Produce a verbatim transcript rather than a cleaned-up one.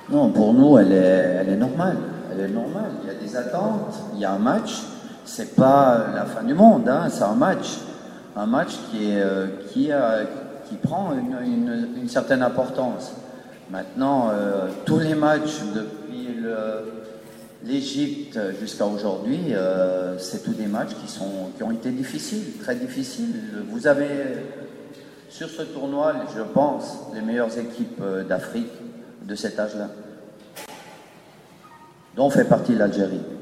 Non, pour nous, elle est, elle est normale. Elle est normale. Il y a des attentes, il y a un match. C'est pas la fin du monde, hein, c'est un match. Un match qui, est, euh, qui, a, qui prend une, une, une certaine importance. Maintenant, euh, tous les matchs depuis l'Égypte jusqu'à aujourd'hui, euh, c'est tous des matchs qui, sont, qui ont été difficiles, très difficiles. Vous avez sur ce tournoi, je pense, les meilleures équipes d'Afrique de cet âge-là, dont fait partie l'Algérie.